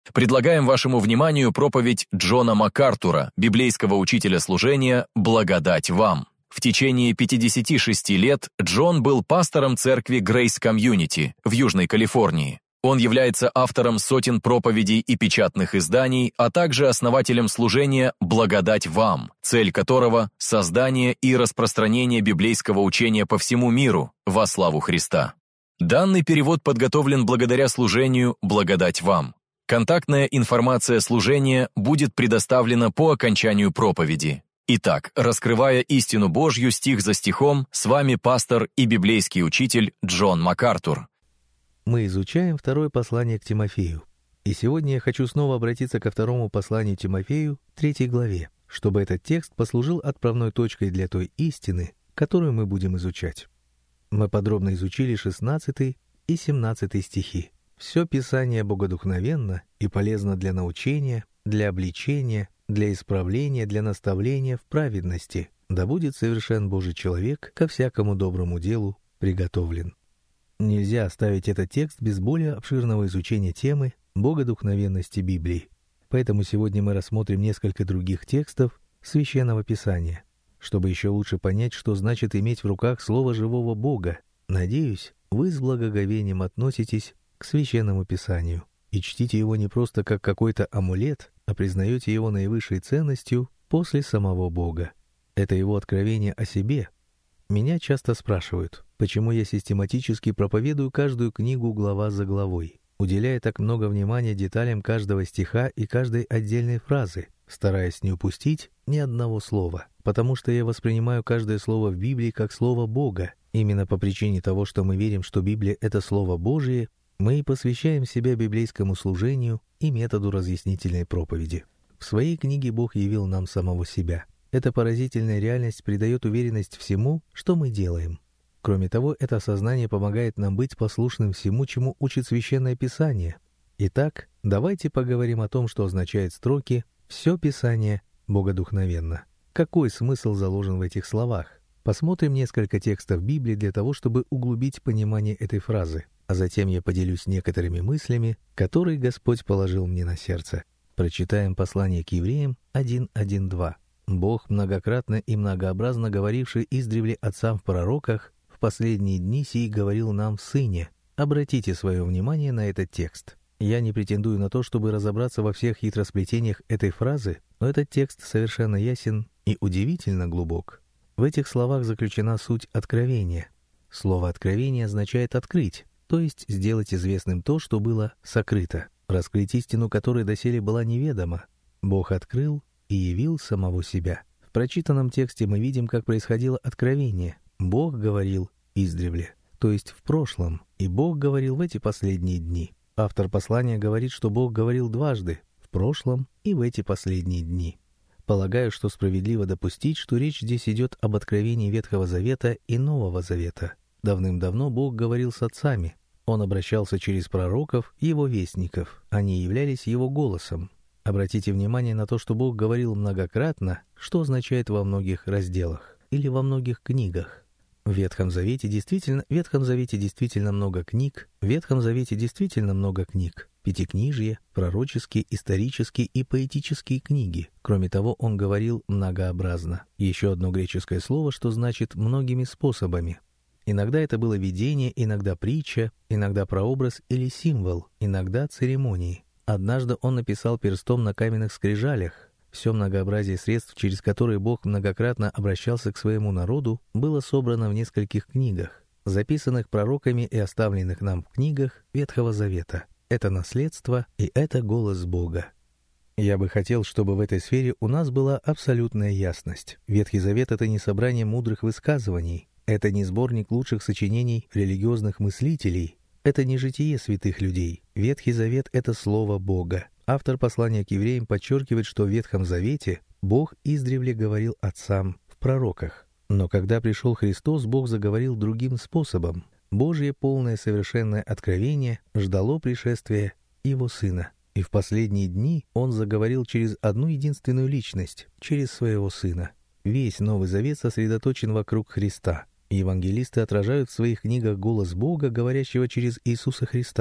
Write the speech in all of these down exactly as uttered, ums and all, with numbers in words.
Предлагаем вашему вниманию проповедь Джона МакАртура, библейского учителя служения «Благодать вам». В течение пятидесяти шести лет Джон был пастором церкви Grace Community в Южной Калифорнии. Он является автором сотен проповедей и печатных изданий, а также основателем служения «Благодать вам», цель которого – создание и распространение библейского учения по всему миру во славу Христа. Данный перевод подготовлен благодаря служению «Благодать вам». Контактная информация служения будет предоставлена по окончанию проповеди. Итак, раскрывая истину Божью стих за стихом, с вами пастор и библейский учитель Джон МакАртур. Мы изучаем второе послание к Тимофею. И сегодня я хочу снова обратиться ко второму посланию Тимофею, третьей главе, чтобы этот текст послужил отправной точкой для той истины, которую мы будем изучать. Мы подробно изучили шестнадцатый и семнадцатый стихи. Все Писание богодухновенно и полезно для научения, для обличения, для исправления, для наставления в праведности, да будет совершен Божий человек ко всякому доброму делу приготовлен. Нельзя оставить этот текст без более обширного изучения темы богодухновенности Библии. Поэтому сегодня мы рассмотрим несколько других текстов Священного Писания, чтобы еще лучше понять, что значит иметь в руках Слово живого Бога. Надеюсь, вы с благоговением относитесь к Священному Писанию и чтите его не просто как какой-то амулет, а признаете его наивысшей ценностью после самого Бога. Это его откровение о себе. Меня часто спрашивают, почему я систематически проповедую каждую книгу глава за главой, уделяя так много внимания деталям каждого стиха и каждой отдельной фразы, стараясь не упустить ни одного слова, потому что я воспринимаю каждое слово в Библии как слово Бога. Именно по причине того, что мы верим, что Библия — это Слово Божие, мы и посвящаем себя библейскому служению и методу разъяснительной проповеди. В своей книге Бог явил нам самого себя. Эта поразительная реальность придает уверенность всему, что мы делаем. Кроме того, это осознание помогает нам быть послушным всему, чему учит Священное Писание. Итак, давайте поговорим о том, что означают строки «Все Писание богодухновенно». Какой смысл заложен в этих словах? Посмотрим несколько текстов Библии для того, чтобы углубить понимание этой фразы, а затем я поделюсь некоторыми мыслями, которые Господь положил мне на сердце. Прочитаем послание к Евреям один один два. «Бог, многократно и многообразно говоривший издревле отцам в пророках, в последние дни сии говорил нам в Сыне». Обратите свое внимание на этот текст. Я не претендую на то, чтобы разобраться во всех хитросплетениях этой фразы, но этот текст совершенно ясен и удивительно глубок. В этих словах заключена суть откровения. Слово «откровение» означает «открыть», то есть сделать известным то, что было сокрыто, раскрыть истину, которая доселе была неведома. Бог открыл и явил самого себя. В прочитанном тексте мы видим, как происходило откровение. Бог говорил издревле, то есть в прошлом, и Бог говорил в эти последние дни. Автор послания говорит, что Бог говорил дважды, в прошлом и в эти последние дни. Полагаю, что справедливо допустить, что речь здесь идет об откровении Ветхого Завета и Нового Завета. Давным-давно Бог говорил с отцами. Он обращался через пророков, его вестников. Они являлись его голосом. Обратите внимание на то, что Бог говорил многократно, что означает во многих разделах или во многих книгах. В Ветхом Завете действительно, в Ветхом Завете действительно много книг, в Ветхом Завете действительно много книг. Пятикнижие, пророческие, исторические и поэтические книги. Кроме того, он говорил многообразно. Еще одно греческое слово, что значит «многими способами». Иногда это было видение, иногда притча, иногда прообраз или символ, иногда церемонии. Однажды он написал перстом на каменных скрижалях. Все многообразие средств, через которые Бог многократно обращался к своему народу, было собрано в нескольких книгах, записанных пророками и оставленных нам в книгах Ветхого Завета. Это наследство и это голос Бога. Я бы хотел, чтобы в этой сфере у нас была абсолютная ясность. Ветхий Завет — это не собрание мудрых высказываний, это не сборник лучших сочинений религиозных мыслителей, это не житие святых людей. Ветхий Завет — это Слово Бога. Автор послания к евреям подчеркивает, что в Ветхом Завете Бог издревле говорил отцам в пророках. Но когда пришел Христос, Бог заговорил другим способом. Божье полное совершенное откровение ждало пришествия Его Сына. И в последние дни Он заговорил через одну единственную личность, через Своего Сына. Весь Новый Завет сосредоточен вокруг Христа. Евангелисты отражают в своих книгах голос Бога, говорящего через Иисуса Христа. В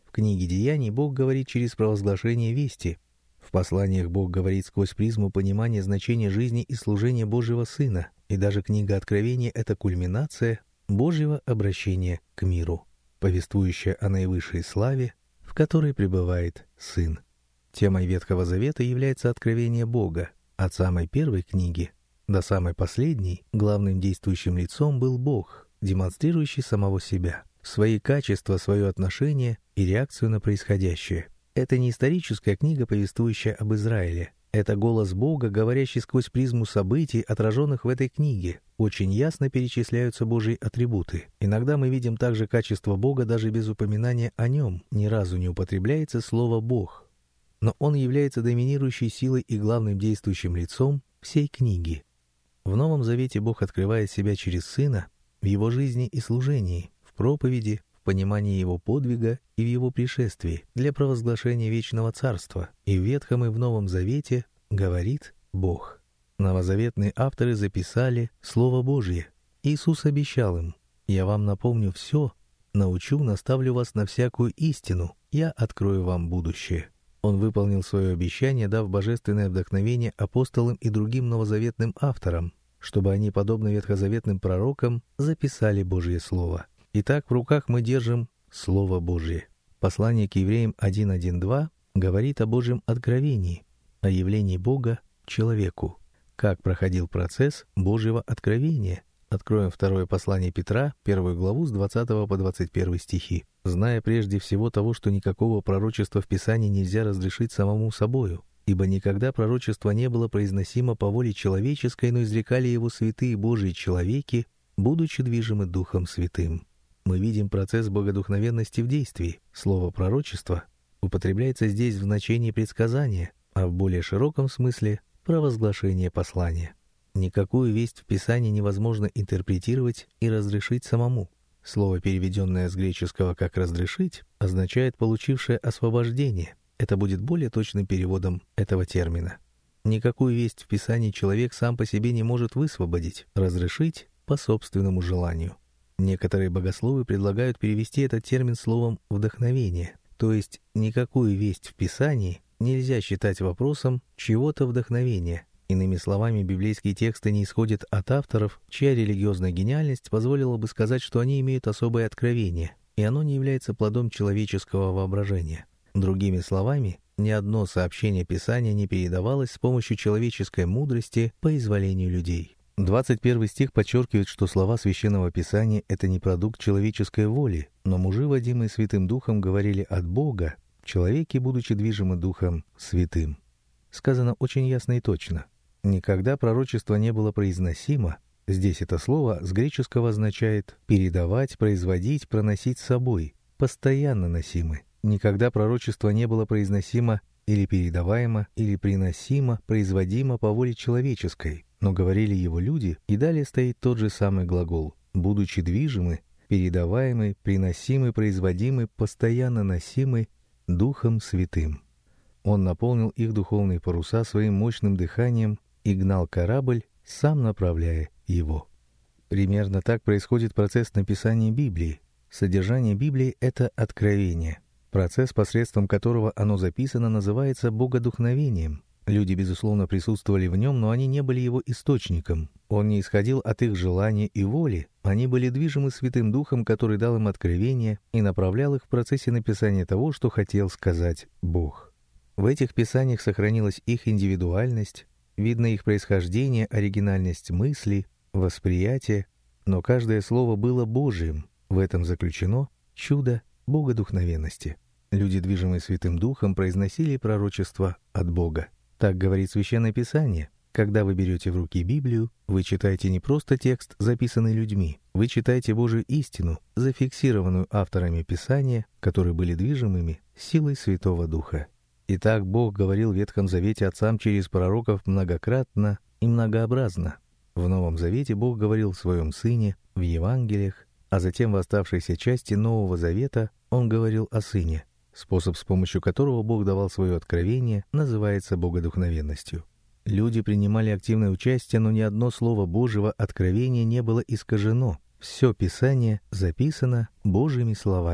В книге «Деяний» Бог говорит через провозглашение вести. В посланиях Бог говорит сквозь призму понимания значения жизни и служения Божьего Сына, и даже книга Откровения — это кульминация Божьего обращения к миру, повествующая о наивысшей славе, в которой пребывает Сын. Темой Ветхого Завета является откровение Бога. От самой первой книги до самой последней главным действующим лицом был Бог, демонстрирующий самого себя, свои качества, свое отношение и реакцию на происходящее. Это не историческая книга, повествующая об Израиле. Это голос Бога, говорящий сквозь призму событий, отраженных в этой книге. Очень ясно перечисляются Божьи атрибуты. Иногда мы видим также качество Бога даже без упоминания о нем. Ни разу не употребляется слово «Бог». Но он является доминирующей силой и главным действующим лицом всей книги. В Новом Завете Бог открывает себя через Сына в Его жизни и служении, в проповеди, в понимании Его подвига и в Его пришествии для провозглашения вечного Царства. И в Ветхом и в Новом Завете говорит Бог. Новозаветные авторы записали Слово Божье. Иисус обещал им: «Я вам напомню все, научу, наставлю вас на всякую истину, я открою вам будущее». Он выполнил свое обещание, дав божественное вдохновение апостолам и другим новозаветным авторам, чтобы они, подобно ветхозаветным пророкам, записали Божье Слово. Итак, в руках мы держим Слово Божье. Послание к Евреям один один два говорит о Божьем откровении, о явлении Бога человеку. Как проходил процесс Божьего откровения? Откроем второе послание Петра, первую главу с двадцатого по двадцать первый стихи. «Зная прежде всего того, что никакого пророчества в Писании нельзя разрешить самому собою, ибо никогда пророчество не было произносимо по воле человеческой, но изрекали его святые Божьи человеки, будучи движимы Духом Святым». Мы видим процесс богодухновенности в действии. Слово «пророчество» употребляется здесь в значении предсказания, а в более широком смысле — провозглашение послания. Никакую весть в Писании невозможно интерпретировать и разрешить самому. Слово, переведенное с греческого как «разрешить», означает «получившее освобождение». Это будет более точным переводом этого термина. Никакую весть в Писании человек сам по себе не может высвободить, разрешить по собственному желанию. Некоторые богословы предлагают перевести этот термин словом «вдохновение», то есть никакую весть в Писании нельзя считать вопросом чьего-то вдохновения. Иными словами, библейские тексты не исходят от авторов, чья религиозная гениальность позволила бы сказать, что они имеют особое откровение, и оно не является плодом человеческого воображения. Другими словами, ни одно сообщение Писания не передавалось с помощью человеческой мудрости по изволению людей. двадцать первый стих подчеркивает, что слова Священного Писания — это не продукт человеческой воли, но мужи, водимые Святым Духом, говорили от Бога, человеки, будучи движимы Духом Святым. Сказано очень ясно и точно. Никогда пророчество не было произносимо. Здесь это слово с греческого означает «передавать», «производить», «проносить с собой», «постоянно носимы». Никогда пророчество не было произносимо или передаваемо, или приносимо, производимо по воле человеческой, но говорили его люди, и далее стоит тот же самый глагол «будучи движимы», «передаваемы», «приносимы», «производимы», «постоянно носимы» Духом Святым. Он наполнил их духовные паруса своим мощным дыханием и гнал корабль, сам направляя его. Примерно так происходит процесс написания Библии. Содержание Библии — это откровение. Процесс, посредством которого оно записано, называется богодухновением. Люди, безусловно, присутствовали в нем, но они не были его источником. Он не исходил от их желания и воли, они были движимы Святым Духом, который дал им откровение и направлял их в процессе написания того, что хотел сказать Бог. В этих писаниях сохранилась их индивидуальность, видно их происхождение, оригинальность мысли, восприятие, но каждое слово было Божьим. В этом заключено чудо богодухновенности. Люди, движимые Святым Духом, произносили пророчество от Бога. Так говорит Священное Писание. Когда вы берете в руки Библию, вы читаете не просто текст, записанный людьми, вы читаете Божию истину, зафиксированную авторами Писания, которые были движимыми силой Святого Духа. Итак, Бог говорил в Ветхом Завете отцам через пророков многократно и многообразно. В Новом Завете Бог говорил в Своем Сыне, в Евангелиях, а затем в оставшейся части Нового Завета Он говорил о Сыне. Способ, с помощью которого Бог давал свое откровение, называется богодухновенностью. Люди принимали активное участие, но ни одно слово Божьего откровения не было искажено. Все Писание записано Божьими словами.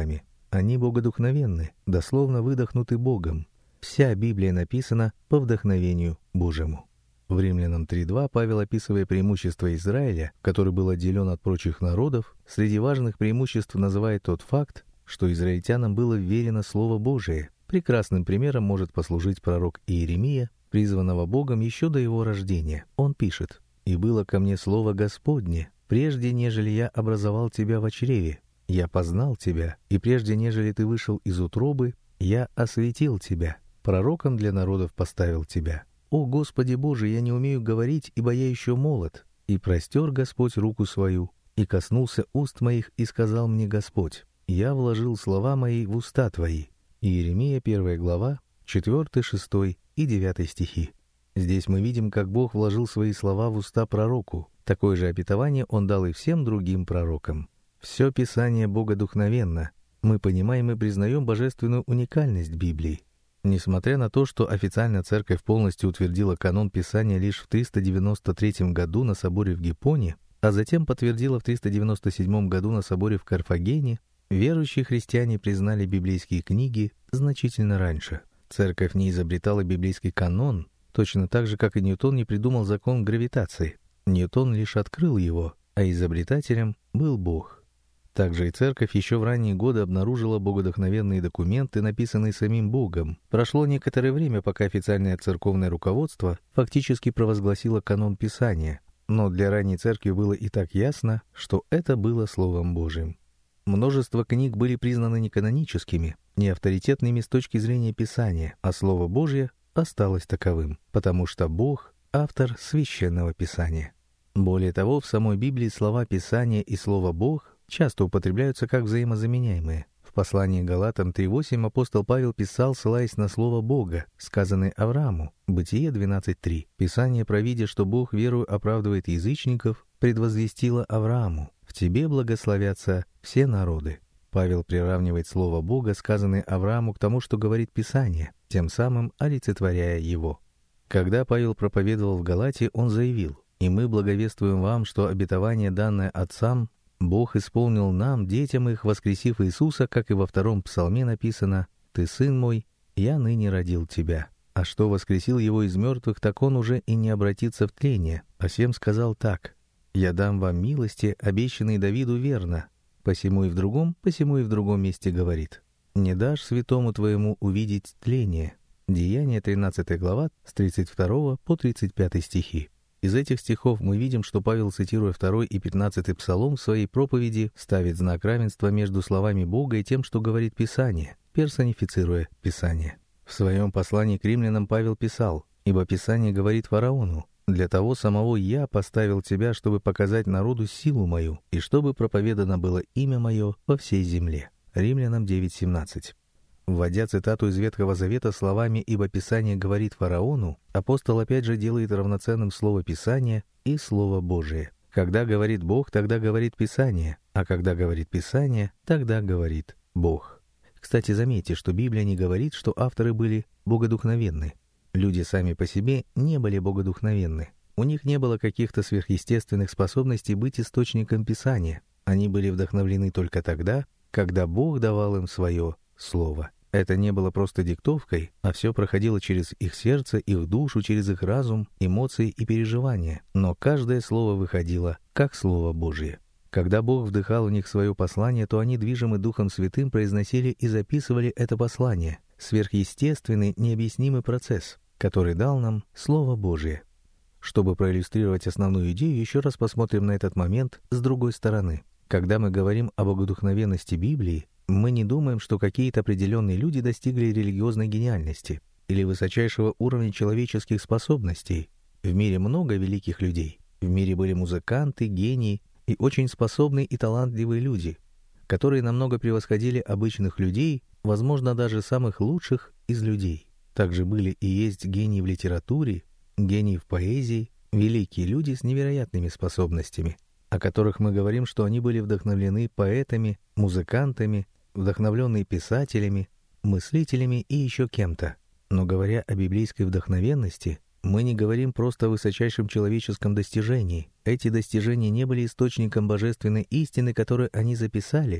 Они богодухновенны, дословно выдохнуты Богом. Вся Библия написана по вдохновению Божьему. В Римлянам три два Павел, описывая преимущества Израиля, который был отделен от прочих народов, среди важных преимуществ называет тот факт, что израильтянам было вверено Слово Божие. Прекрасным примером может послужить пророк Иеремия, призванного Богом еще до его рождения. Он пишет: «И было ко мне слово Господне, прежде нежели я образовал тебя в чреве, я познал тебя, и прежде нежели ты вышел из утробы, я осветил тебя, пророком для народов поставил тебя. О Господи Боже, я не умею говорить, ибо я еще молод. И простер Господь руку свою, и коснулся уст моих, и сказал мне Господь: я вложил слова мои в уста твои». Иеремия, первая глава, четвёртый, шестой и девятый стихи. Здесь мы видим, как Бог вложил свои слова в уста пророку. Такое же обетование Он дал и всем другим пророкам. Все Писание богодухновенно. Мы понимаем и признаем божественную уникальность Библии. Несмотря на то, что официально Церковь полностью утвердила канон Писания лишь в триста девяносто третьем году на соборе в Гиппоне, а затем подтвердила в триста девяносто седьмом году на соборе в Карфагене, верующие христиане признали библейские книги значительно раньше. Церковь не изобретала библейский канон, точно так же, как и Ньютон не придумал закон гравитации. Ньютон лишь открыл его, а изобретателем был Бог. Также и Церковь еще в ранние годы обнаружила богодухновенные документы, написанные самим Богом. Прошло некоторое время, пока официальное церковное руководство фактически провозгласило канон Писания, но для ранней Церкви было и так ясно, что это было Словом Божьим. Множество книг были признаны неканоническими, неавторитетными с точки зрения Писания, а Слово Божье осталось таковым, потому что Бог — автор Священного Писания. Более того, в самой Библии слова Писания и слово «Бог» часто употребляются как взаимозаменяемые. В послании Галатам три восемь апостол Павел писал, ссылаясь на слово Бога, сказанное Аврааму, Бытие двенадцать три. Писание, провидя, что Бог верою оправдывает язычников, предвозвестило Аврааму: «В тебе благословятся все народы». Павел приравнивает слово Бога, сказанное Аврааму, к тому, что говорит Писание, тем самым олицетворяя его. Когда Павел проповедовал в Галатии, он заявил: «И мы благовествуем вам, что обетование, данное отцам, Бог исполнил нам, детям их, воскресив Иисуса, как и во втором псалме написано: «Ты, сын мой, я ныне родил тебя». А что воскресил его из мертвых, так он уже и не обратится в тление. А сем сказал так: «Я дам вам милости, обещанные Давиду верно». Посему и в другом, посему и в другом месте говорит: «Не дашь святому твоему увидеть тление». Деяния, тринадцатая глава, с тридцать второго по тридцать пятый стихи. Из этих стихов мы видим, что Павел, цитируя второй и пятнадцатый псалом в своей проповеди, ставит знак равенства между словами Бога и тем, что говорит Писание, персонифицируя Писание. В своем послании к римлянам Павел писал: «Ибо Писание говорит фараону: для того самого я поставил тебя, чтобы показать народу силу мою, и чтобы проповедано было имя мое во всей земле». Римлянам девять семнадцать. Вводя цитату из Ветхого Завета словами «ибо Писание говорит фараону», апостол опять же делает равноценным слово Писание и Слово Божие. Когда говорит Бог, тогда говорит Писание, а когда говорит Писание, тогда говорит Бог. Кстати, заметьте, что Библия не говорит, что авторы были богодухновенны. Люди сами по себе не были богодухновенны. У них не было каких-то сверхъестественных способностей быть источником Писания. Они были вдохновлены только тогда, когда Бог давал им свое Слово. Это не было просто диктовкой, а все проходило через их сердце, их душу, через их разум, эмоции и переживания. Но каждое слово выходило как Слово Божье. Когда Бог вдыхал в них свое послание, то они, движимы Духом Святым, произносили и записывали это послание. Сверхъестественный, необъяснимый процесс, который дал нам Слово Божье. Чтобы проиллюстрировать основную идею, еще раз посмотрим на этот момент с другой стороны. Когда мы говорим об богодухновенности Библии, мы не думаем, что какие-то определенные люди достигли религиозной гениальности или высочайшего уровня человеческих способностей. В мире много великих людей. В мире были музыканты, гении и очень способные и талантливые люди, которые намного превосходили обычных людей, возможно, даже самых лучших из людей. Также были и есть гении в литературе, гении в поэзии, великие люди с невероятными способностями, о которых мы говорим, что они были вдохновлены поэтами, музыкантами, вдохновленные писателями, мыслителями и еще кем-то. Но говоря о библейской вдохновенности, мы не говорим просто о высочайшем человеческом достижении. Эти достижения не были источником божественной истины, которую они записали,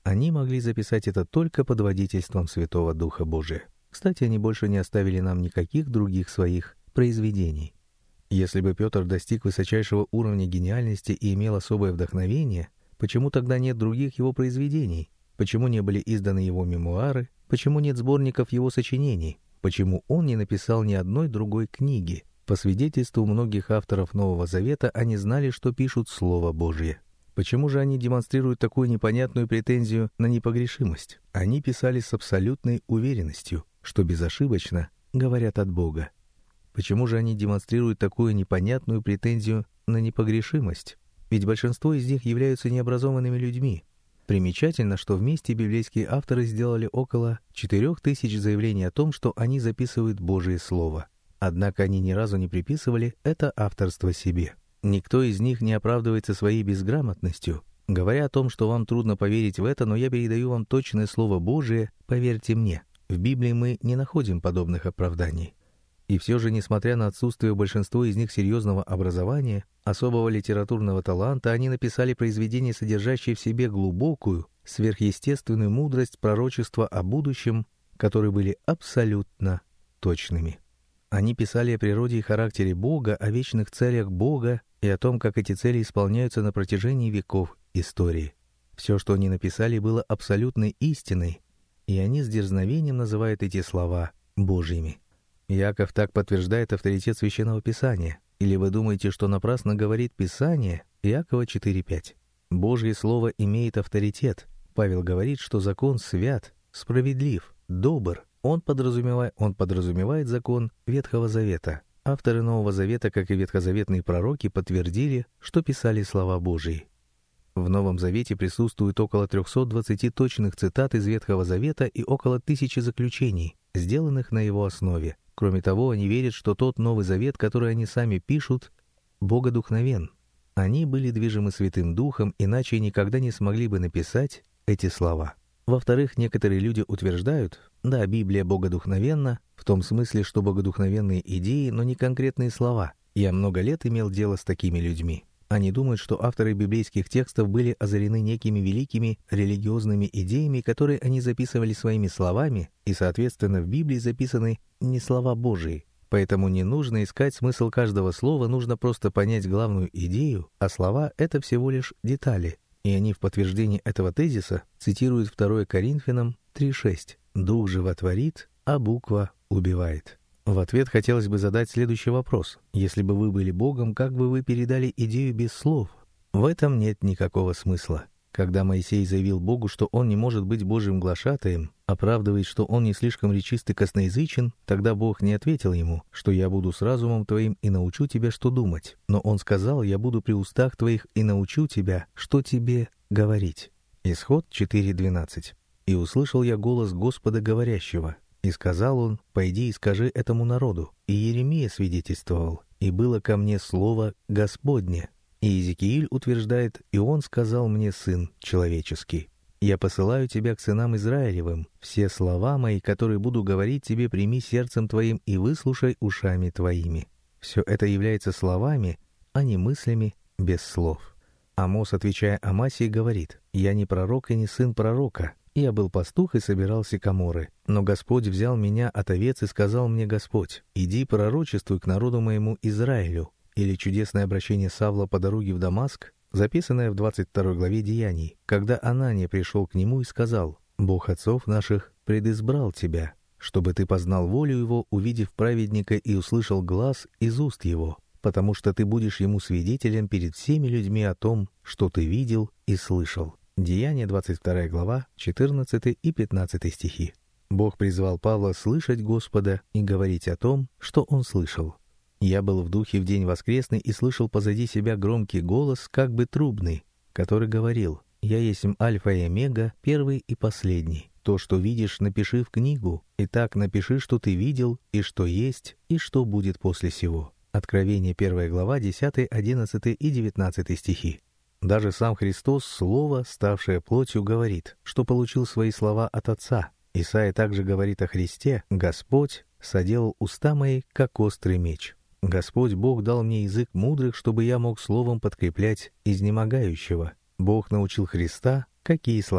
Они могли записать это только под водительством Святого Духа Божия. Кстати, они больше не оставили нам никаких других своих произведений. Если бы Петр достиг высочайшего уровня гениальности и имел особое вдохновение, почему тогда нет других его произведений? Почему не были изданы его мемуары? Почему нет сборников его сочинений? Почему он не написал ни одной другой книги? По свидетельству многих авторов Нового Завета, они знали, что пишут Слово Божье. Почему же они демонстрируют такую непонятную претензию на непогрешимость? Они писали с абсолютной уверенностью, что безошибочно говорят от Бога. Почему же они демонстрируют такую непонятную претензию на непогрешимость? Ведь большинство из них являются необразованными людьми. Примечательно, что вместе библейские авторы сделали около четырех тысяч заявлений о том, что они записывают Божие Слово. Однако они ни разу не приписывали это авторство себе. Никто из них не оправдывается своей безграмотностью, говоря о том, что вам трудно поверить в это, но я передаю вам точное Слово Божие, поверьте мне. В Библии мы не находим подобных оправданий. И все же, несмотря на отсутствие у большинства из них серьезного образования, особого литературного таланта, они написали произведения, содержащие в себе глубокую, сверхъестественную мудрость пророчества о будущем, которые были абсолютно точными. Они писали о природе и характере Бога, о вечных целях Бога и о том, как эти цели исполняются на протяжении веков истории. Все, что они написали, было абсолютной истиной, и они с дерзновением называют эти слова Божьими. Иаков так подтверждает авторитет Священного Писания. Или вы думаете, что напрасно говорит Писание? Иакова четыре пять. Божье Слово имеет авторитет. Павел говорит, что закон свят, справедлив, добр. Он подразумевает, он подразумевает закон Ветхого Завета. Авторы Нового Завета, как и ветхозаветные пророки, подтвердили, что писали слова Божьи. В Новом Завете присутствует около трехсот двадцати точных цитат из Ветхого Завета и около тысячи заключений, сделанных на его основе. Кроме того, они верят, что тот Новый Завет, который они сами пишут, богодухновен. Они были движимы Святым Духом, иначе никогда не смогли бы написать эти слова. Во-вторых, некоторые люди утверждают, да, Библия богодухновенна, в том смысле, что богодухновенные идеи, но не конкретные слова. Я много лет имел дело с такими людьми. Они думают, что авторы библейских текстов были озарены некими великими религиозными идеями, которые они записывали своими словами, и, соответственно, в Библии записаны не слова Божии. Поэтому не нужно искать смысл каждого слова, нужно просто понять главную идею, а слова — это всего лишь детали. И они в подтверждении этого тезиса цитируют второе Коринфянам три шесть. «Дух животворит, а буква убивает». В ответ хотелось бы задать следующий вопрос. Если бы вы были Богом, как бы вы передали идею без слов? В этом нет никакого смысла. Когда Моисей заявил Богу, что он не может быть Божьим глашатаем, оправдывает, что он не слишком речист и косноязычен, тогда Бог не ответил ему, что «я буду с разумом твоим и научу тебя, что думать». Но он сказал: «Я буду при устах твоих и научу тебя, что тебе говорить». Исход четыре двенадцать. «И услышал я голос Господа говорящего, и сказал он: пойди и скажи этому народу». И Иеремия свидетельствовал: и было ко мне слово Господне. И Иезекииль утверждает: и он сказал мне: сын человеческий, я посылаю тебя к сынам Израилевым, все слова мои, которые буду говорить тебе, прими сердцем твоим и выслушай ушами твоими. Все это является словами, а не мыслями без слов. Амос, отвечая Амасии, говорит: я не пророк и не сын пророка. Я был пастух и собирал сикаморы. Но Господь взял меня от овец и сказал мне Господь: иди пророчествуй к народу моему Израилю. Или чудесное обращение Савла по дороге в Дамаск, записанное в двадцать второй главе Деяний, когда Анания пришел к нему и сказал: Бог отцов наших предизбрал тебя, чтобы ты познал волю его, увидев праведника, и услышал глас из уст его, потому что ты будешь ему свидетелем перед всеми людьми о том, что ты видел и слышал. Деяния, двадцать вторая глава, четырнадцатый и пятнадцатый стихи. Бог призвал Павла слышать Господа и говорить о том, что он слышал. «Я был в духе в день воскресный и слышал позади себя громкий голос, как бы трубный, который говорил: «Я есть Альфа и Омега, первый и последний. То, что видишь, напиши в книгу. Итак, напиши, что ты видел, и что есть, и что будет после сего». Откровение, первая глава, десятый, одиннадцатый и девятнадцатый стихи. Даже сам Христос, Слово, ставшее плотью, говорит, что получил свои слова от Отца. Исайя также говорит о Христе: «Господь соделал уста мои, как острый меч». Господь Бог дал мне язык мудрых, чтобы я мог словом подкреплять изнемогающего. Бог научил Христа, какие слова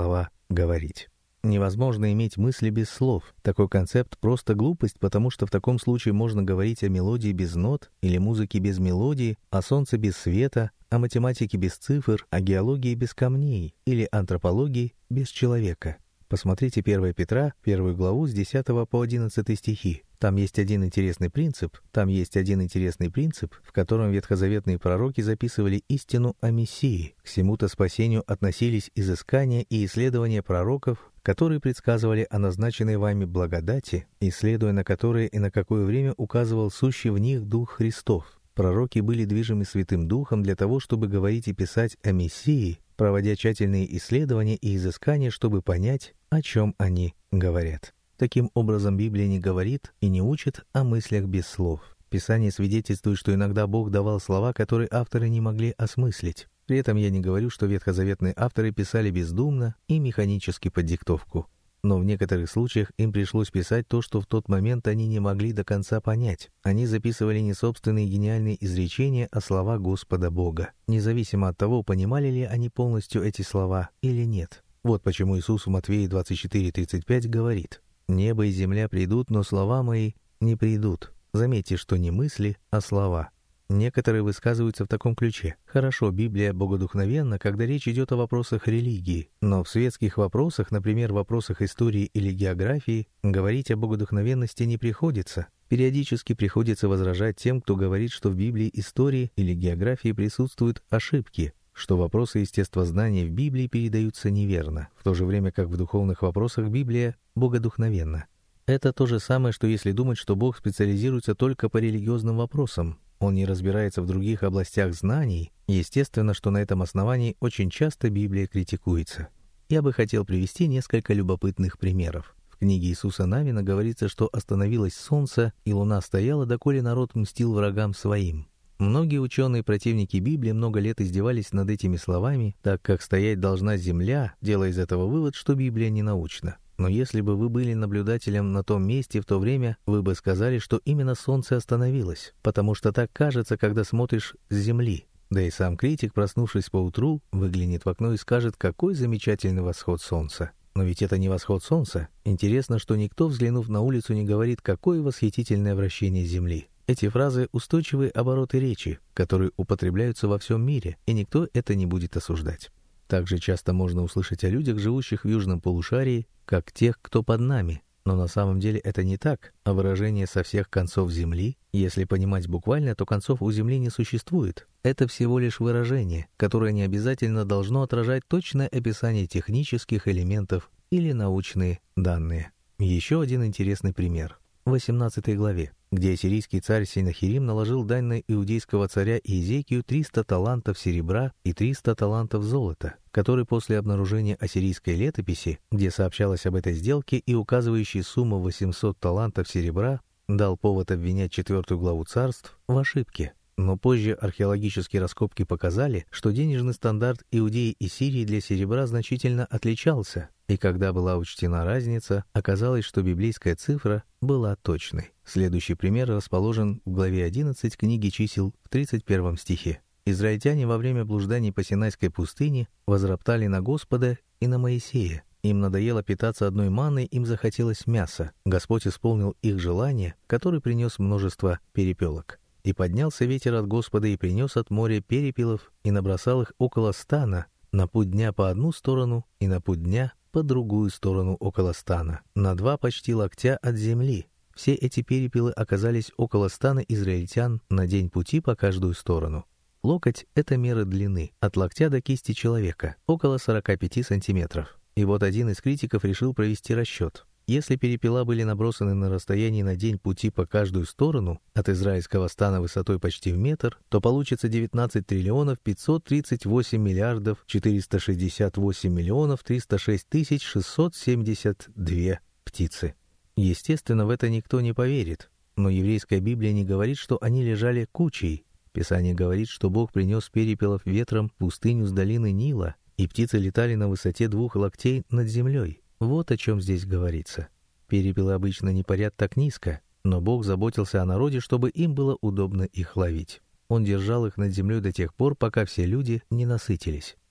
говорить. Невозможно иметь мысли без слов. Такой концепт просто глупость, потому что в таком случае можно говорить о мелодии без нот, или музыке без мелодии, о солнце без света, о математике без цифр, о геологии без камней, или антропологии без человека. Посмотрите первое Петра, первую главу с десятого по одиннадцатый стихи. Там есть один интересный принцип, там есть один интересный принцип, в котором ветхозаветные пророки записывали истину о Мессии. К всему-то спасению относились изыскания и исследования пророков, которые предсказывали о назначенной вами благодати, исследуя на которые и на какое время указывал сущий в них Дух Христов. Пророки были движимы Святым Духом для того, чтобы говорить и писать о Мессии, проводя тщательные исследования и изыскания, чтобы понять, о чем они говорят. Таким образом, Библия не говорит и не учит о мыслях без слов. Писание свидетельствует, что иногда Бог давал слова, которые авторы не могли осмыслить. При этом я не говорю, что ветхозаветные авторы писали бездумно и механически под диктовку. Но в некоторых случаях им пришлось писать то, что в тот момент они не могли до конца понять. Они записывали не собственные гениальные изречения, а слова Господа Бога, независимо от того, понимали ли они полностью эти слова или нет. Вот почему Иисус в Матфея двадцать четыре тридцать пять говорит: «Небо и земля придут, но слова мои не придут». Заметьте, что не мысли, а слова. Некоторые высказываются в таком ключе. Хорошо, Библия богодухновенна, когда речь идет о вопросах религии, но в светских вопросах, например, в вопросах истории или географии, говорить о богодухновенности не приходится. Периодически приходится возражать тем, кто говорит, что в Библии, истории или географии присутствуют ошибки, что вопросы естествознания в Библии передаются неверно, в то же время как в духовных вопросах Библия богодухновенна. Это то же самое, что если думать, что Бог специализируется только по религиозным вопросам. Он не разбирается в других областях знаний, естественно, что на этом основании очень часто Библия критикуется. Я бы хотел привести несколько любопытных примеров. В книге Иисуса Навина говорится, что остановилось солнце, и луна стояла, доколе народ мстил врагам своим. Многие ученые-противники Библии много лет издевались над этими словами, так как стоять должна земля, делая из этого вывод, что Библия не научна. Но если бы вы были наблюдателем на том месте в то время, вы бы сказали, что именно солнце остановилось, потому что так кажется, когда смотришь с земли. Да и сам критик, проснувшись поутру, выглянет в окно и скажет, какой замечательный восход солнца. Но ведь это не восход солнца. Интересно, что никто, взглянув на улицу, не говорит, какое восхитительное вращение земли. Эти фразы — устойчивые обороты речи, которые употребляются во всем мире, и никто это не будет осуждать. Также часто можно услышать о людях, живущих в южном полушарии, как тех, кто под нами. Но на самом деле это не так, а выражение «со всех концов земли», если понимать буквально, то концов у земли не существует. Это всего лишь выражение, которое не обязательно должно отражать точное описание технических элементов или научные данные. Еще один интересный пример. В восемнадцатой главе, где ассирийский царь Сенахерим наложил дань на иудейского царя Иезекию триста талантов серебра и триста талантов золота, который после обнаружения ассирийской летописи, где сообщалось об этой сделке и указывающей сумму восемьсот талантов серебра, дал повод обвинять четвертую главу царств в ошибке. Но позже археологические раскопки показали, что денежный стандарт Иудеи и Сирии для серебра значительно отличался, и когда была учтена разница, оказалось, что библейская цифра была точной. Следующий пример расположен в главе одиннадцать книги чисел в тридцать первом стихе. «Израильтяне во время блужданий по Синайской пустыне возроптали на Господа и на Моисея. Им надоело питаться одной манной, им захотелось мяса. Господь исполнил их желание, который принес множество перепелок. И поднялся ветер от Господа и принес от моря перепелов, и набросал их около стана, на путь дня по одну сторону, и на путь дня по другую сторону около стана, на два почти локтя от земли. Все эти перепелы оказались около стана израильтян на день пути по каждую сторону. Локоть — это мера длины, от локтя до кисти человека, около сорока пяти сантиметров. И вот один из критиков решил провести расчет. Если перепела были набросаны на расстоянии на день пути по каждую сторону, от израильского стана высотой почти в метр, то получится девятнадцать триллионов пятьсот тридцать восемь миллиардов четыреста шестьдесят восемь миллионов триста шесть тысяч шестьсот семьдесят две птицы. Естественно, в это никто не поверит, но еврейская Библия не говорит, что они лежали кучей. Писание говорит, что Бог принес перепелов ветром в пустыню с долины Нила, и птицы летали на высоте двух локтей над землей. Вот о чем здесь говорится. Перепелы обычно не парят так низко, но Бог заботился о народе, чтобы им было удобно их ловить. Он держал их над землей до тех пор, пока все люди не насытились.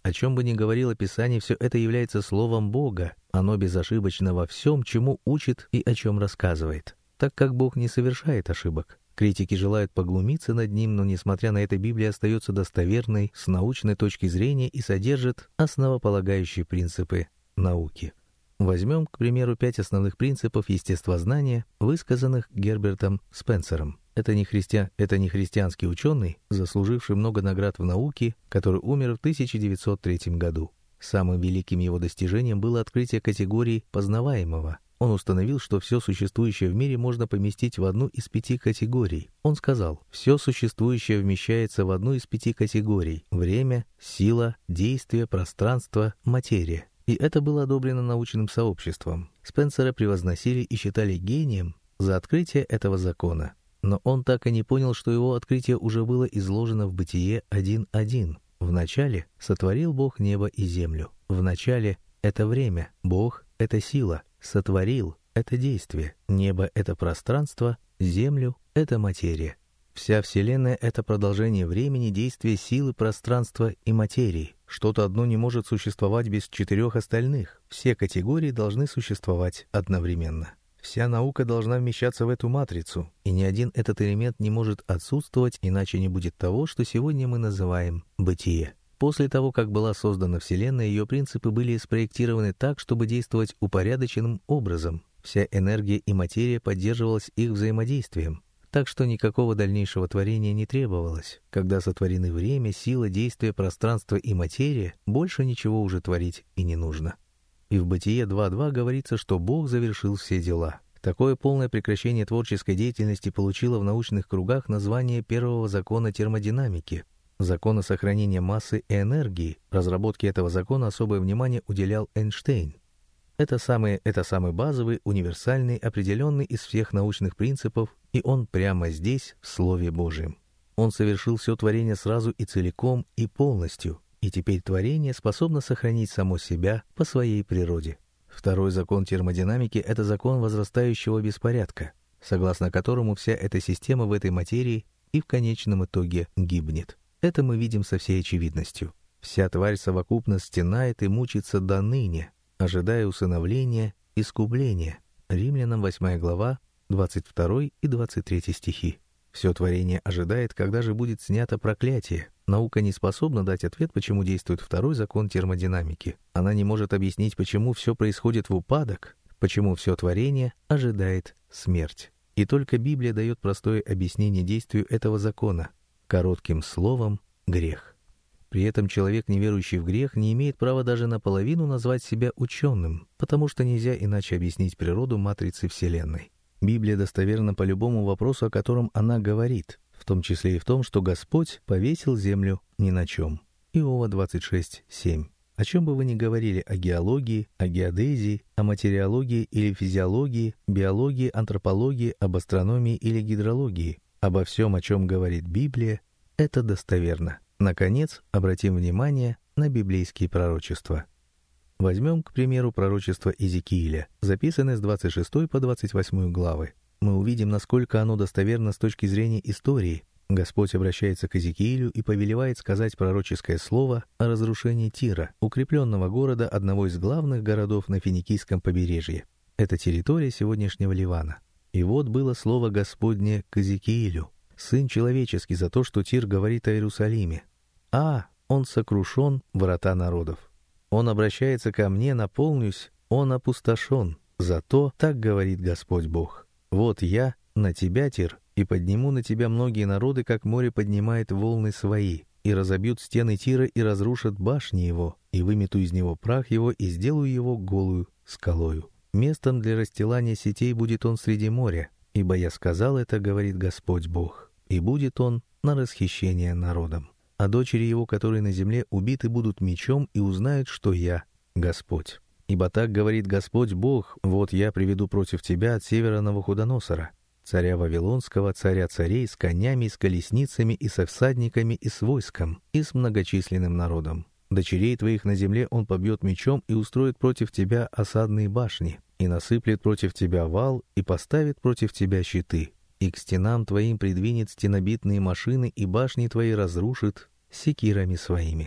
О чем бы ни говорило Писание, все это является Словом Бога. Оно безошибочно во всем, чему учит и о чем рассказывает, так как Бог не совершает ошибок. Критики желают поглумиться над ним, но, несмотря на это, Библия остается достоверной с научной точки зрения и содержит основополагающие принципы науки. Возьмем, к примеру, пять основных принципов естествознания, высказанных Гербертом Спенсером. Это не, христиан... это не христианский ученый, заслуживший много наград в науке, который умер в тысяча девятьсот третьем году. Самым великим его достижением было открытие категории познаваемого. Он установил, что все существующее в мире можно поместить в одну из пяти категорий. Он сказал, все существующее вмещается в одну из пяти категорий – время, сила, действие, пространство, материя. И это было одобрено научным сообществом. Спенсера превозносили и считали гением за открытие этого закона. Но он так и не понял, что его открытие уже было изложено в Бытие один один. Вначале сотворил Бог небо и землю. Вначале это время, Бог — это сила, сотворил — это действие, небо — это пространство, землю — это материя. Вся Вселенная — это продолжение времени, действия, силы, пространства и материи. Что-то одно не может существовать без четырех остальных. Все категории должны существовать одновременно. Вся наука должна вмещаться в эту матрицу, и ни один этот элемент не может отсутствовать, иначе не будет того, что сегодня мы называем бытие. После того, как была создана Вселенная, ее принципы были спроектированы так, чтобы действовать упорядоченным образом. Вся энергия и материя поддерживалась их взаимодействием, так что никакого дальнейшего творения не требовалось. Когда сотворены время, сила, действие, пространство и материя, больше ничего уже творить и не нужно. И в Бытие два два говорится, что Бог завершил все дела. Такое полное прекращение творческой деятельности получило в научных кругах название первого закона термодинамики – закона сохранения массы и энергии. Разработке этого закона особое внимание уделял Эйнштейн. Это самый, это самый базовый, универсальный, определенный из всех научных принципов, и он прямо здесь, в Слове Божьем. Он совершил все творение сразу и целиком, и полностью, и теперь творение способно сохранить само себя по своей природе. Второй закон термодинамики – это закон возрастающего беспорядка, согласно которому вся эта система в этой материи и в конечном итоге гибнет. Это мы видим со всей очевидностью. Вся тварь совокупно стенает и мучится до ныне, ожидая усыновления, искупления. Римлянам восьмая глава, двадцать второй и двадцать третий стихи. Все творение ожидает, когда же будет снято проклятие. Наука не способна дать ответ, почему действует второй закон термодинамики. Она не может объяснить, почему все происходит в упадок, почему все творение ожидает смерть. И только Библия дает простое объяснение действию этого закона. Коротким словом — грех. При этом человек, не верующий в грех, не имеет права даже наполовину назвать себя ученым, потому что нельзя иначе объяснить природу матрицы Вселенной. Библия достоверна по любому вопросу, о котором она говорит, в том числе и в том, что Господь повесил землю ни на чем. Иова двадцать шесть семь. О чем бы вы ни говорили, о геологии, о геодезии, о материологии или физиологии, биологии, антропологии, об астрономии или гидрологии, обо всем, о чем говорит Библия, это достоверно. Наконец, обратим внимание на библейские пророчества. Возьмем, к примеру, пророчество Иезекииля, записанное с двадцать шестой по двадцать восьмую главы. Мы увидим, насколько оно достоверно с точки зрения истории. Господь обращается к Иезекиилю и повелевает сказать пророческое слово о разрушении Тира, укрепленного города, одного из главных городов на Финикийском побережье. Это территория сегодняшнего Ливана. И вот было слово Господне к Иезекиилю: «Сын человеческий, за то, что Тир говорит о Иерусалиме. А, он сокрушен, врата народов. Он обращается ко мне, наполнюсь, он опустошен. Зато так говорит Господь Бог: вот я на тебя, Тир, и подниму на тебя многие народы, как море поднимает волны свои, и разобьют стены Тира, и разрушат башни его, и вымету из него прах его, и сделаю его голую скалою. Местом для расстилания сетей будет он среди моря, ибо я сказал это, говорит Господь Бог, и будет он на расхищение народом. А дочери его, которые на земле, убиты будут мечом, и узнают, что я Господь. Ибо так говорит Господь Бог: вот я приведу против тебя от севера Навуходоносора, царя Вавилонского, царя царей, с конями, с колесницами, и со всадниками, и с войском, и с многочисленным народом. Дочерей твоих на земле он побьет мечом и устроит против тебя осадные башни, и насыплет против тебя вал, и поставит против тебя щиты, и к стенам твоим придвинет стенобитные машины, и башни твои разрушит секирами своими.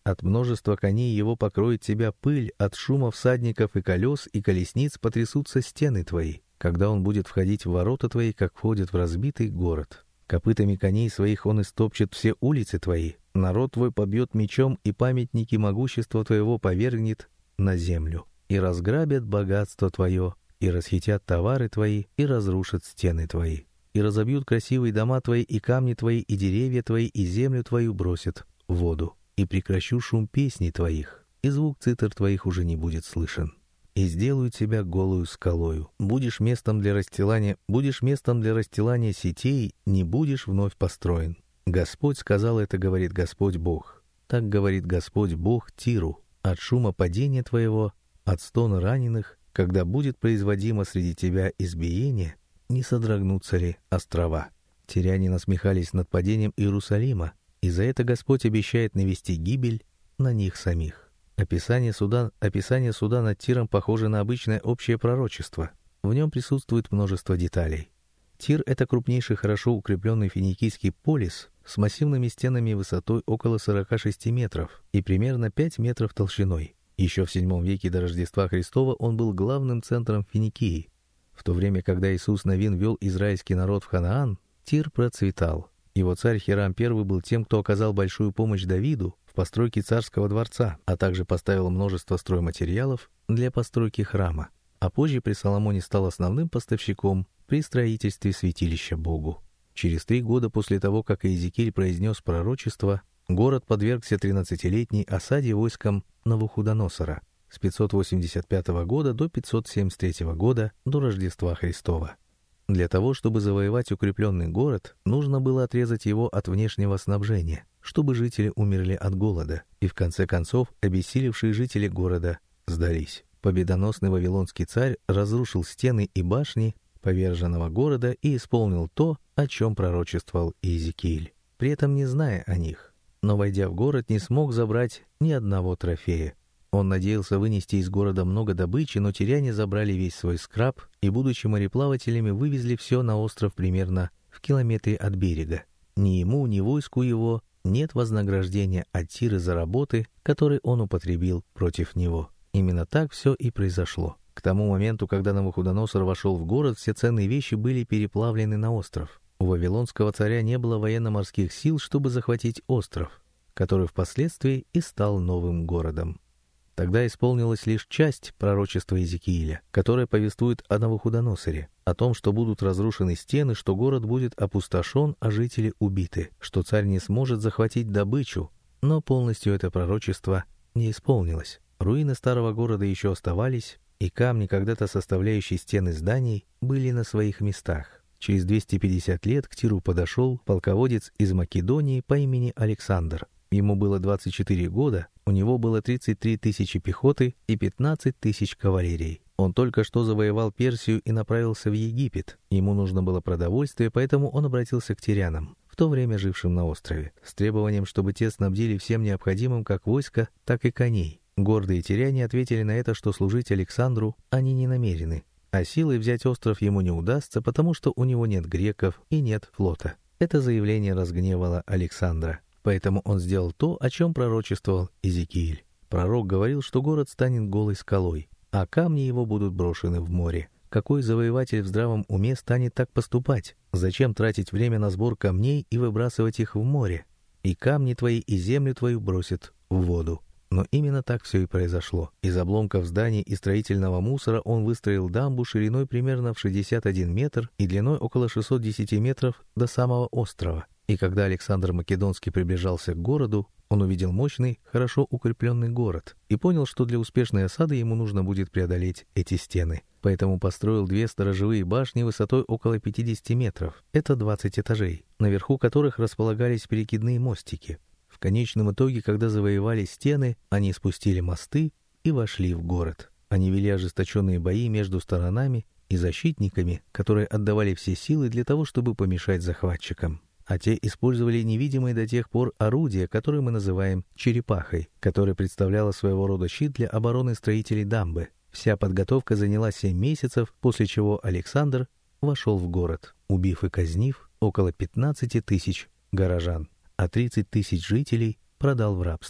От множества коней его покроет тебя пыль, от шума всадников и колес и колесниц потрясутся стены твои, когда он будет входить в ворота твои, как входит в разбитый город. Копытами коней своих он истопчет все улицы твои, народ твой побьет мечом, и памятники могущества твоего повергнет на землю, и разграбят богатство твое, и расхитят товары твои, и разрушат стены твои, и разобьют красивые дома твои, и камни твои, и деревья твои, и землю твою бросят в воду, и прекращу шум песней твоих, и звук цитар твоих уже не будет слышен. И сделаю тебя голую скалою, будешь местом для расстилания, будешь местом для расстилания сетей, не будешь вновь построен. Господь сказал это, говорит Господь Бог. Так говорит Господь Бог Тиру: от шума падения твоего, от стона раненых, когда будет производимо среди тебя избиение, не содрогнутся ли острова? Тиряне насмехались над падением Иерусалима, и за это Господь обещает навести гибель на них самих. Описание суда, описание суда над Тиром похоже на обычное общее пророчество. В нем присутствует множество деталей. Тир — это крупнейший, хорошо укрепленный финикийский полис с массивными стенами высотой около сорока шести метров и примерно пять метров толщиной. Еще в седьмом веке до Рождества Христова он был главным центром Финикии. В то время, когда Иисус Навин вел израильский народ в Ханаан, Тир процветал. Его царь Хирам I был тем, кто оказал большую помощь Давиду в постройке царского дворца, а также поставил множество стройматериалов для постройки храма. А позже при Соломоне стал основным поставщиком при строительстве святилища Богу. Через три года после того, как Иезекииль произнес пророчество, город подвергся тринадцатилетней осаде войском Навуходоносора с пятьсот восемьдесят пятого года до пятьсот семьдесят третьего года до Рождества Христова. Для того, чтобы завоевать укрепленный город, нужно было отрезать его от внешнего снабжения, чтобы жители умерли от голода, и в конце концов обессилевшие жители города сдались. Победоносный вавилонский царь разрушил стены и башни поверженного города и исполнил то, о чем пророчествовал Иезекииль, при этом не зная о них. Но, войдя в город, не смог забрать ни одного трофея. Он надеялся вынести из города много добычи, но тиряне забрали весь свой скрап и, будучи мореплавателями, вывезли все на остров примерно в километре от берега. Ни ему, ни войску его нет вознаграждения от Тира за работы, которые он употребил против него. Именно так все и произошло. К тому моменту, когда Навуходоносор вошел в город, все ценные вещи были переплавлены на остров. У вавилонского царя не было военно-морских сил, чтобы захватить остров, который впоследствии и стал новым городом. Тогда исполнилась лишь часть пророчества Иезекииля, которое повествует о Навуходоносоре, о том, что будут разрушены стены, что город будет опустошен, а жители убиты, что царь не сможет захватить добычу, но полностью это пророчество не исполнилось. Руины старого города еще оставались, и камни, когда-то составляющие стены зданий, были на своих местах. Через двести пятьдесят лет к Тиру подошел полководец из Македонии по имени Александр. Ему было двадцать четыре года, у него было тридцать три тысячи пехоты и пятнадцать тысяч кавалерий. Он только что завоевал Персию и направился в Египет. Ему нужно было продовольствие, поэтому он обратился к тирянам, в то время жившим на острове, с требованием, чтобы те снабдили всем необходимым как войско, так и коней. Гордые тиряне ответили на это, что служить Александру они не намерены, а силой взять остров ему не удастся, потому что у него нет греков и нет флота. Это заявление разгневало Александра. Поэтому он сделал то, о чем пророчествовал Иезекииль. Пророк говорил, что город станет голой скалой, а камни его будут брошены в море. Какой завоеватель в здравом уме станет так поступать? Зачем тратить время на сбор камней и выбрасывать их в море? И камни твои, и землю твою бросят в воду. Но именно так все и произошло. Из обломков зданий и строительного мусора он выстроил дамбу шириной примерно в шестьдесят один метр и длиной около шестисот десяти метров до самого острова. И когда Александр Македонский приближался к городу, он увидел мощный, хорошо укрепленный город и понял, что для успешной осады ему нужно будет преодолеть эти стены. Поэтому построил две сторожевые башни высотой около пятидесяти метров, это двадцать этажей, наверху которых располагались перекидные мостики. В конечном итоге, когда завоевали стены, они спустили мосты и вошли в город. Они вели ожесточенные бои между сторонами и защитниками, которые отдавали все силы для того, чтобы помешать захватчикам. А те использовали невидимые до тех пор орудия, которые мы называем черепахой, которая представляла своего рода щит для обороны строителей дамбы. Вся подготовка заняла семь месяцев, после чего Александр вошел в город, убив и казнив около пятнадцати тысяч горожан, а тридцать тысяч жителей продал в рабство.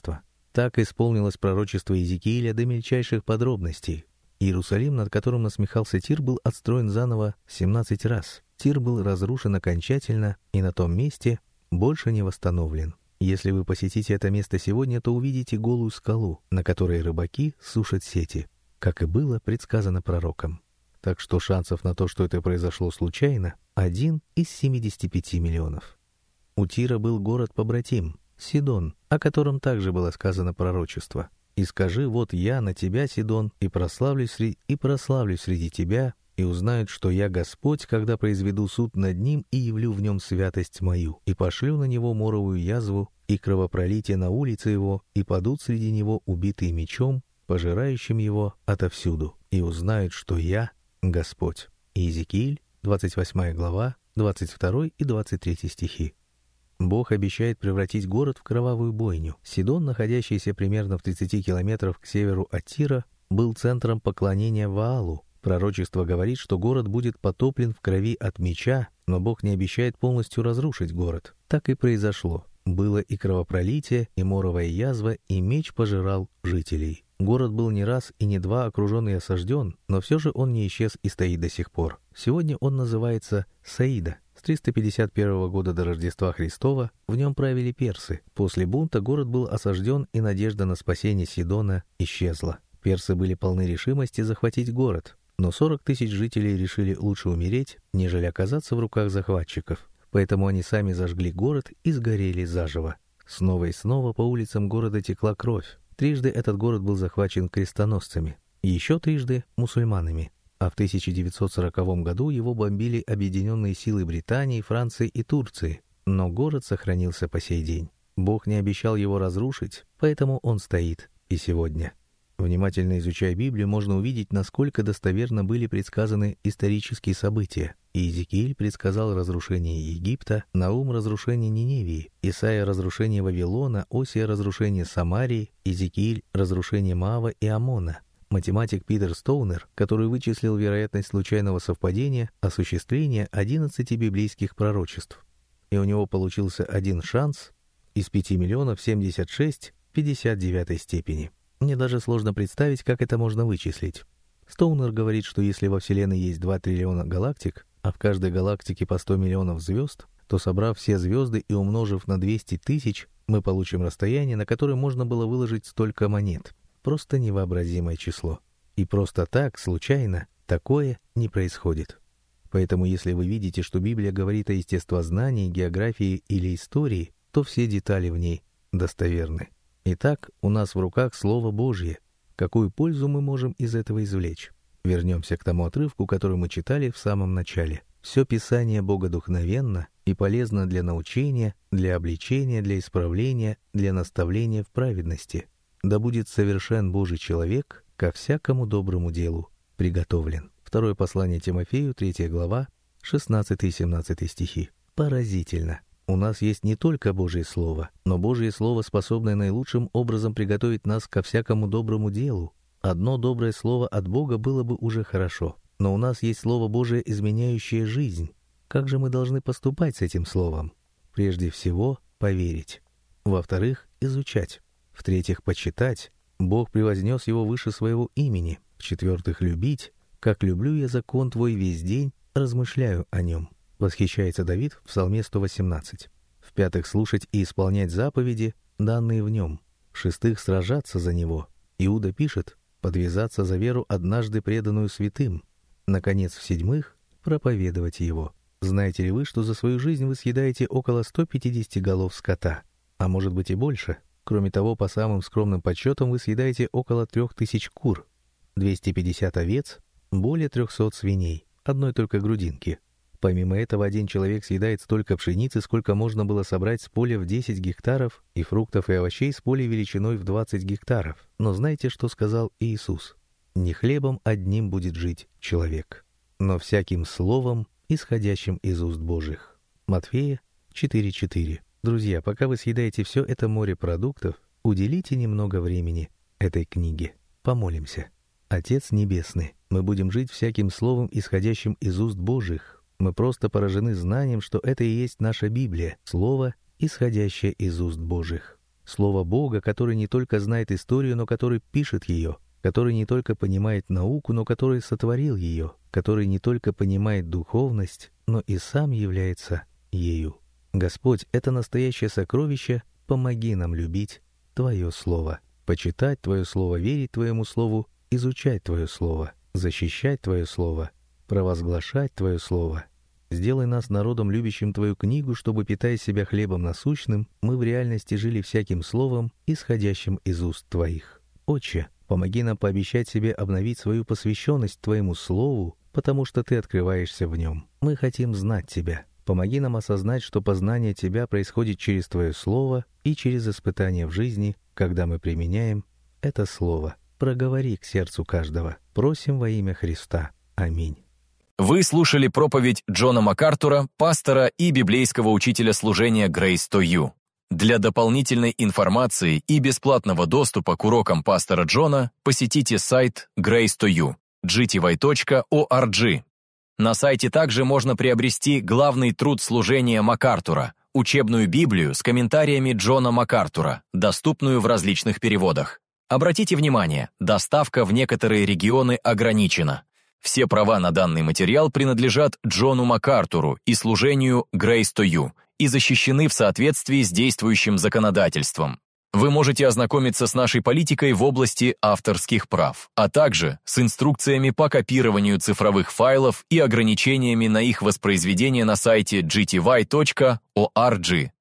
Так исполнилось пророчество Иезекииля до мельчайших подробностей. Иерусалим, над которым насмехался Тир, был отстроен заново семнадцать раз. Тир был разрушен окончательно и на том месте больше не восстановлен. Если вы посетите это место сегодня, то увидите голую скалу, на которой рыбаки сушат сети, как и было предсказано пророком. Так что шансов на то, что это произошло случайно, один из семидесяти пяти миллионов. У Тира был город-побратим, Сидон, о котором также было сказано пророчество. «И скажи, вот я на тебя, Сидон, и прославлюсь, среди... и прославлюсь среди тебя, и узнают, что я Господь, когда произведу суд над ним и явлю в нем святость мою, и пошлю на него моровую язву и кровопролитие на улице его, и падут среди него убитые мечом, пожирающим его отовсюду, и узнают, что я Господь». Иезекииль, двадцать восьмая глава, двадцать второй и двадцать третий стихи. Бог обещает превратить город в кровавую бойню. Сидон, находящийся примерно в тридцати километрах к северу от Тира, был центром поклонения Ваалу. Пророчество говорит, что город будет потоплен в крови от меча, но Бог не обещает полностью разрушить город. Так и произошло. Было и кровопролитие, и моровая язва, и меч пожирал жителей. Город был не раз и не два окружен и осажден, но все же он не исчез и стоит до сих пор. Сегодня он называется Саида. С триста пятьдесят первого года до Рождества Христова в нем правили персы. После бунта город был осажден, и надежда на спасение Сидона исчезла. Персы были полны решимости захватить город, но сорок тысяч жителей решили лучше умереть, нежели оказаться в руках захватчиков. Поэтому они сами зажгли город и сгорели заживо. Снова и снова по улицам города текла кровь. Трижды этот город был захвачен крестоносцами, еще трижды — мусульманами. А в тысяча девятьсот сороковом году его бомбили объединенные силы Британии, Франции и Турции. Но город сохранился по сей день. Бог не обещал его разрушить, поэтому он стоит и сегодня. Внимательно изучая Библию, можно увидеть, насколько достоверно были предсказаны исторические события. Иезекииль предсказал разрушение Египта, Наум — разрушение Ниневии, Исаия — разрушение Вавилона, Осия — разрушение Самарии, Иезекииль — разрушение Моава и Амона. Математик Питер Стоунер, который вычислил вероятность случайного совпадения осуществления одиннадцати библейских пророчеств. И у него получился один шанс из пяти миллионов семьдесят шесть в пятьдесят девятой степени. Мне даже сложно представить, как это можно вычислить. Стоунер говорит, что если во Вселенной есть два триллиона галактик, а в каждой галактике по сто миллионов звезд, то, собрав все звезды и умножив на двести тысяч, мы получим расстояние, на которое можно было выложить столько монет. Просто невообразимое число. И просто так, случайно, такое не происходит. Поэтому если вы видите, что Библия говорит о естествознании, географии или истории, то все детали в ней достоверны. Итак, у нас в руках Слово Божье. Какую пользу мы можем из этого извлечь? Вернемся к тому отрывку, который мы читали в самом начале. «Все Писание богодухновенно и полезно для научения, для обличения, для исправления, для наставления в праведности. Да будет совершен Божий человек ко всякому доброму делу приготовлен». Второе послание Тимофею, третья глава, шестнадцатый и семнадцатый стихи. Поразительно. У нас есть не только Божье Слово, но Божье Слово, способное наилучшим образом приготовить нас ко всякому доброму делу. Одно доброе слово от Бога было бы уже хорошо, но у нас есть Слово Божие, изменяющее жизнь. Как же мы должны поступать с этим Словом? Прежде всего, поверить. Во-вторых, изучать. В-третьих, почитать. Бог превознес его выше своего имени. В-четвертых, любить. «Как люблю я закон твой весь день, размышляю о нем», восхищается Давид в Псалме сто восемнадцать. В-пятых, слушать и исполнять заповеди, данные в нем. В-шестых, сражаться за него. Иуда пишет: подвязаться за веру, однажды преданную святым. Наконец, в-седьмых, проповедовать его. Знаете ли вы, что за свою жизнь вы съедаете около ста пятидесяти голов скота, а может быть и больше? Кроме того, по самым скромным подсчетам, вы съедаете около трех тысяч кур, двести пятьдесят овец, более трехсот свиней, одной только грудинки. Помимо этого, один человек съедает столько пшеницы, сколько можно было собрать с поля в десять гектаров, и фруктов и овощей с поля величиной в двадцать гектаров. Но знаете, что сказал Иисус? «Не хлебом одним будет жить человек, но всяким словом, исходящим из уст Божьих». Матфея четыре четыре. Друзья, пока вы съедаете все это море продуктов, уделите немного времени этой книге. Помолимся. Отец Небесный, мы будем жить всяким словом, исходящим из уст Божьих. Мы просто поражены знанием, что это и есть наша Библия, слово, исходящее из уст Божьих. Слово Бога, который не только знает историю, но который пишет ее, который не только понимает науку, но который сотворил ее, который не только понимает духовность, но и сам является ею. Господь, это настоящее сокровище, помоги нам любить Твое Слово, почитать Твое Слово, верить Твоему Слову, изучать Твое Слово, защищать Твое Слово, провозглашать Твое Слово. Сделай нас народом, любящим Твою книгу, чтобы, питая себя хлебом насущным, мы в реальности жили всяким словом, исходящим из уст Твоих. Отче, помоги нам пообещать себе обновить свою посвященность Твоему Слову, потому что Ты открываешься в нем. Мы хотим знать Тебя. Помоги нам осознать, что познание Тебя происходит через Твое Слово и через испытания в жизни, когда мы применяем это Слово. Проговори к сердцу каждого. Просим во имя Христа. Аминь. Вы слушали проповедь Джона МакАртура, пастора и библейского учителя служения Grace to You. Для дополнительной информации и бесплатного доступа к урокам пастора Джона посетите сайт Grace to You, джи ти вай точка орг. На сайте также можно приобрести главный труд служения МакАртура, учебную Библию с комментариями Джона МакАртура, доступную в различных переводах. Обратите внимание, доставка в некоторые регионы ограничена. Все права на данный материал принадлежат Джону МакАртуру и служению Grace to You и защищены в соответствии с действующим законодательством. Вы можете ознакомиться с нашей политикой в области авторских прав, а также с инструкциями по копированию цифровых файлов и ограничениями на их воспроизведение на сайте джи ти вай точка орг.